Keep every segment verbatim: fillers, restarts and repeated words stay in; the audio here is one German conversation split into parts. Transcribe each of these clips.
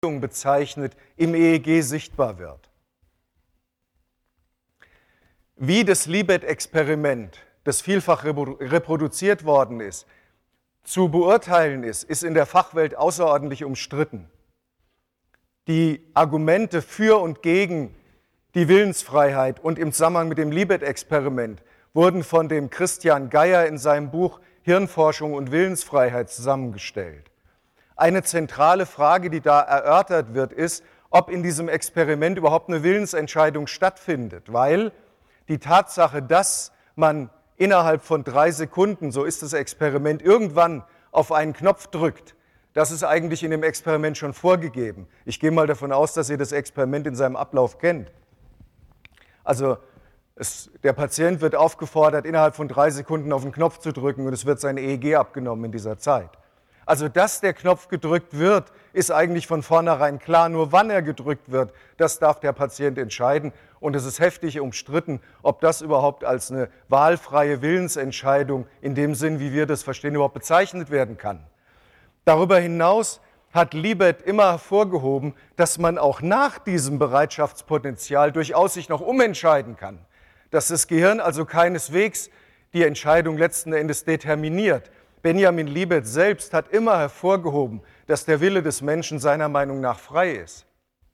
bezeichnet, im E E G sichtbar wird. Wie das Libet-Experiment, das vielfach reproduziert worden ist, zu beurteilen ist, ist in der Fachwelt außerordentlich umstritten. Die Argumente für und gegen die Willensfreiheit und im Zusammenhang mit dem Libet-Experiment wurden von dem Christian Geier in seinem Buch Hirnforschung und Willensfreiheit zusammengestellt. Eine zentrale Frage, die da erörtert wird, ist, ob in diesem Experiment überhaupt eine Willensentscheidung stattfindet, weil die Tatsache, dass man innerhalb von drei Sekunden, so ist das Experiment, irgendwann auf einen Knopf drückt, das ist eigentlich in dem Experiment schon vorgegeben. Ich gehe mal davon aus, dass ihr das Experiment in seinem Ablauf kennt. Also es, der Patient wird aufgefordert, innerhalb von drei Sekunden auf den Knopf zu drücken und es wird sein E E G abgenommen in dieser Zeit. Also, dass der Knopf gedrückt wird, ist eigentlich von vornherein klar. Nur wann er gedrückt wird, das darf der Patient entscheiden. Und es ist heftig umstritten, ob das überhaupt als eine wahlfreie Willensentscheidung in dem Sinn, wie wir das verstehen, überhaupt bezeichnet werden kann. Darüber hinaus hat Libet immer hervorgehoben, dass man auch nach diesem Bereitschaftspotenzial durchaus sich noch umentscheiden kann. Dass das Gehirn also keineswegs die Entscheidung letzten Endes determiniert. Benjamin Libet selbst hat immer hervorgehoben, dass der Wille des Menschen seiner Meinung nach frei ist.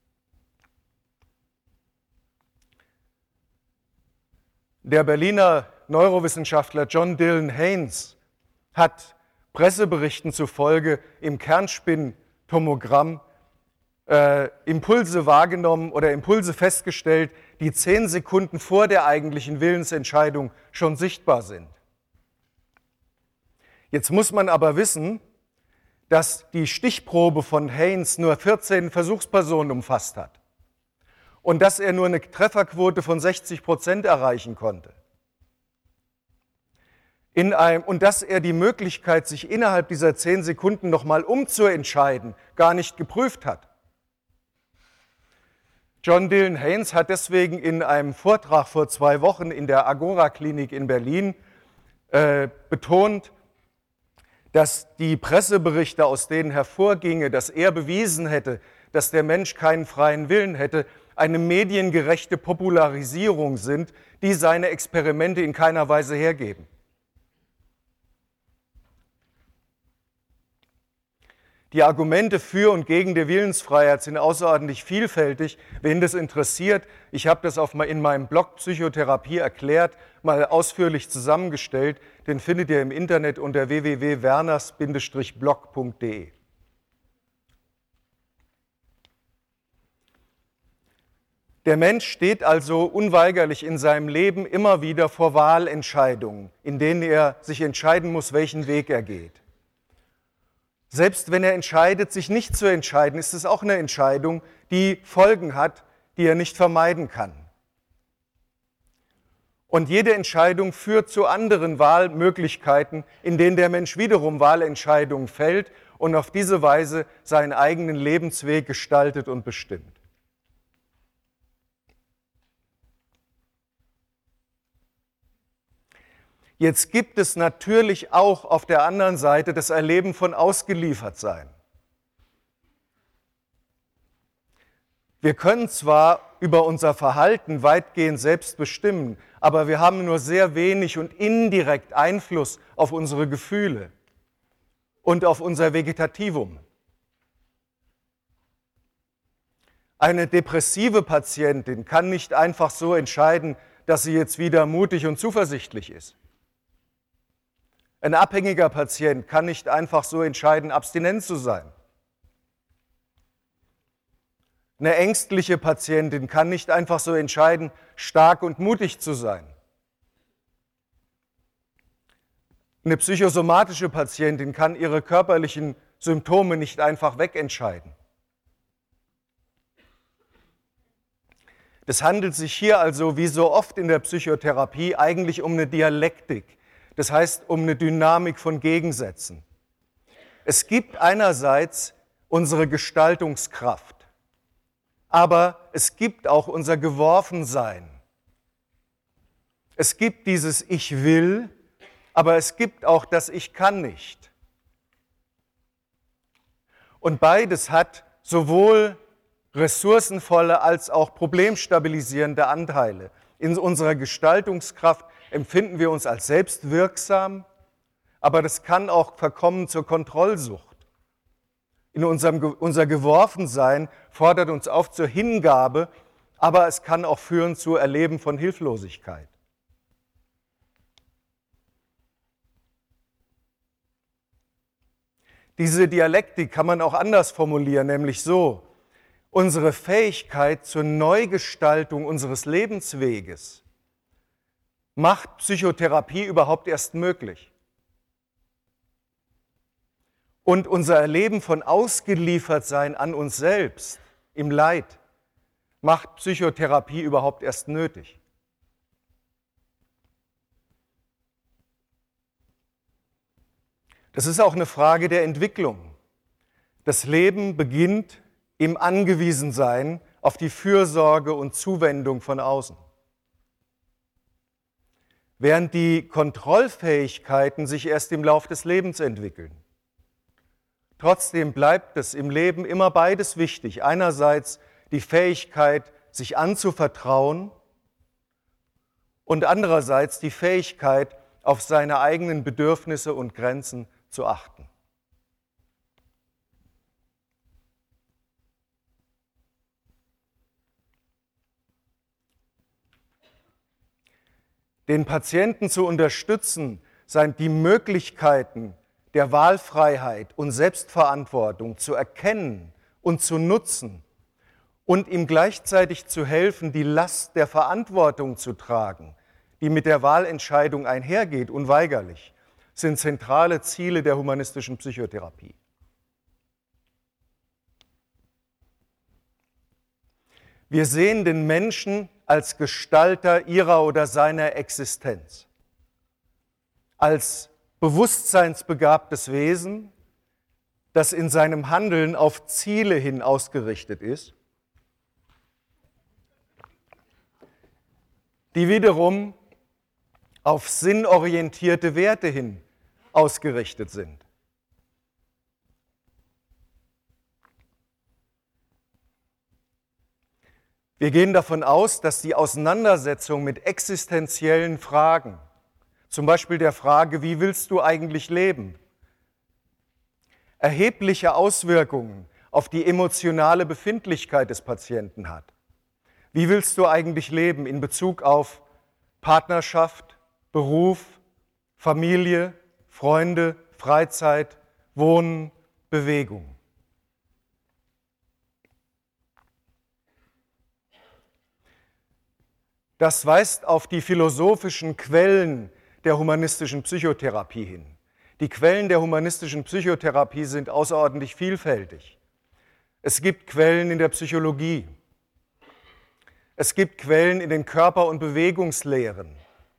Der Berliner Neurowissenschaftler John Dylan Haynes hat Presseberichten zufolge im Kernspintomogramm äh, Impulse wahrgenommen oder Impulse festgestellt, die zehn Sekunden vor der eigentlichen Willensentscheidung schon sichtbar sind. Jetzt muss man aber wissen, dass die Stichprobe von Haynes nur vierzehn Versuchspersonen umfasst hat und dass er nur eine Trefferquote von sechzig Prozent erreichen konnte. In einem, und dass er die Möglichkeit, sich innerhalb dieser zehn Sekunden nochmal umzuentscheiden, gar nicht geprüft hat. John Dylan Haynes hat deswegen in einem Vortrag vor zwei Wochen in der Agora-Klinik in Berlin äh, betont, dass die Presseberichte, aus denen hervorginge, dass er bewiesen hätte, dass der Mensch keinen freien Willen hätte, eine mediengerechte Popularisierung sind, die seine Experimente in keiner Weise hergeben. Die Argumente für und gegen die Willensfreiheit sind außerordentlich vielfältig. Wen das interessiert, ich habe das auf, in meinem Blog Psychotherapie erklärt, mal ausführlich zusammengestellt. Den findet ihr im Internet unter w w w punkt werners Bindestrich blog punkt de. Der Mensch steht also unweigerlich in seinem Leben immer wieder vor Wahlentscheidungen, in denen er sich entscheiden muss, welchen Weg er geht. Selbst wenn er entscheidet, sich nicht zu entscheiden, ist es auch eine Entscheidung, die Folgen hat, die er nicht vermeiden kann. Und jede Entscheidung führt zu anderen Wahlmöglichkeiten, in denen der Mensch wiederum Wahlentscheidungen fällt und auf diese Weise seinen eigenen Lebensweg gestaltet und bestimmt. Jetzt gibt es natürlich auch auf der anderen Seite das Erleben von Ausgeliefertsein. Wir können zwar über unser Verhalten weitgehend selbst bestimmen, aber wir haben nur sehr wenig und indirekt Einfluss auf unsere Gefühle und auf unser Vegetativum. Eine depressive Patientin kann nicht einfach so entscheiden, dass sie jetzt wieder mutig und zuversichtlich ist. Ein abhängiger Patient kann nicht einfach so entscheiden, abstinent zu sein. Eine ängstliche Patientin kann nicht einfach so entscheiden, stark und mutig zu sein. Eine psychosomatische Patientin kann ihre körperlichen Symptome nicht einfach wegentscheiden. Es handelt sich hier also, wie so oft in der Psychotherapie, eigentlich um eine Dialektik. Das heißt, um eine Dynamik von Gegensätzen. Es gibt einerseits unsere Gestaltungskraft, aber es gibt auch unser Geworfensein. Es gibt dieses Ich will, aber es gibt auch das Ich kann nicht. Und beides hat sowohl ressourcenvolle als auch problemstabilisierende Anteile. In unserer Gestaltungskraft empfinden wir uns als selbstwirksam, aber das kann auch verkommen zur Kontrollsucht. In unserem, unser Geworfensein fordert uns auf zur Hingabe, aber es kann auch führen zu Erleben von Hilflosigkeit. Diese Dialektik kann man auch anders formulieren, nämlich so: Unsere Fähigkeit zur Neugestaltung unseres Lebensweges macht Psychotherapie überhaupt erst möglich. Und unser Erleben von Ausgeliefertsein an uns selbst im Leid macht Psychotherapie überhaupt erst nötig. Das ist auch eine Frage der Entwicklung. Das Leben beginnt im Angewiesensein auf die Fürsorge und Zuwendung von außen. Während die Kontrollfähigkeiten sich erst im Lauf des Lebens entwickeln. Trotzdem bleibt es im Leben immer beides wichtig. Einerseits die Fähigkeit, sich anzuvertrauen und andererseits die Fähigkeit, auf seine eigenen Bedürfnisse und Grenzen zu achten. Den Patienten zu unterstützen, die Möglichkeiten der Wahlfreiheit und Selbstverantwortung zu erkennen und zu nutzen und ihm gleichzeitig zu helfen, die Last der Verantwortung zu tragen, die mit der Wahlentscheidung einhergeht, unweigerlich, sind zentrale Ziele der humanistischen Psychotherapie. Wir sehen den Menschen als Gestalter ihrer oder seiner Existenz, als bewusstseinsbegabtes Wesen, das in seinem Handeln auf Ziele hin ausgerichtet ist, die wiederum auf sinnorientierte Werte hin ausgerichtet sind. Wir gehen davon aus, dass die Auseinandersetzung mit existenziellen Fragen, zum Beispiel der Frage, wie willst du eigentlich leben, erhebliche Auswirkungen auf die emotionale Befindlichkeit des Patienten hat. Wie willst du eigentlich leben in Bezug auf Partnerschaft, Beruf, Familie, Freunde, Freizeit, Wohnen, Bewegung? Das weist auf die philosophischen Quellen der humanistischen Psychotherapie hin. Die Quellen der humanistischen Psychotherapie sind außerordentlich vielfältig. Es gibt Quellen in der Psychologie. Es gibt Quellen in den Körper- und Bewegungslehren.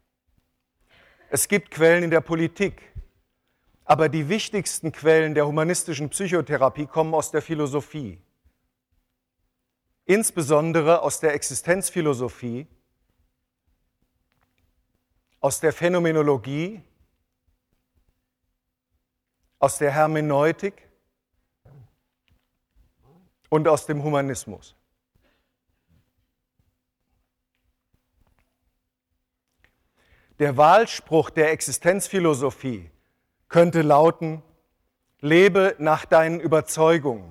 Es gibt Quellen in der Politik. Aber die wichtigsten Quellen der humanistischen Psychotherapie kommen aus der Philosophie. Insbesondere aus der Existenzphilosophie, aus der Phänomenologie, aus der Hermeneutik und aus dem Humanismus. Der Wahlspruch der Existenzphilosophie könnte lauten: Lebe nach deinen Überzeugungen.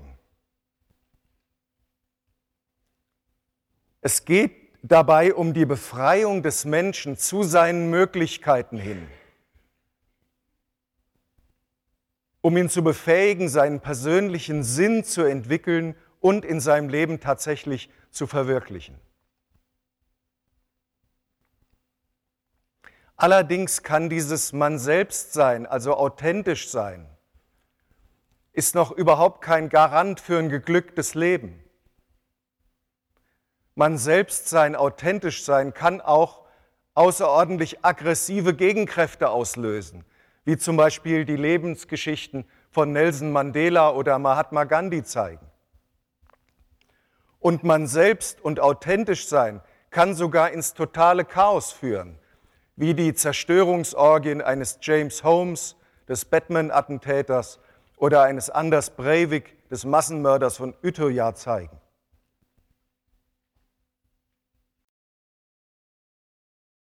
Es geht dabei um die Befreiung des Menschen zu seinen Möglichkeiten hin, um ihn zu befähigen, seinen persönlichen Sinn zu entwickeln und in seinem Leben tatsächlich zu verwirklichen. Allerdings kann dieses Man selbst sein, also authentisch sein, ist noch überhaupt kein Garant für ein geglücktes Leben. Man selbst sein, authentisch sein, kann auch außerordentlich aggressive Gegenkräfte auslösen, wie zum Beispiel die Lebensgeschichten von Nelson Mandela oder Mahatma Gandhi zeigen. Und man selbst und authentisch sein kann sogar ins totale Chaos führen, wie die Zerstörungsorgien eines James Holmes, des Batman-Attentäters oder eines Anders Breivik des Massenmörders von Utøya zeigen.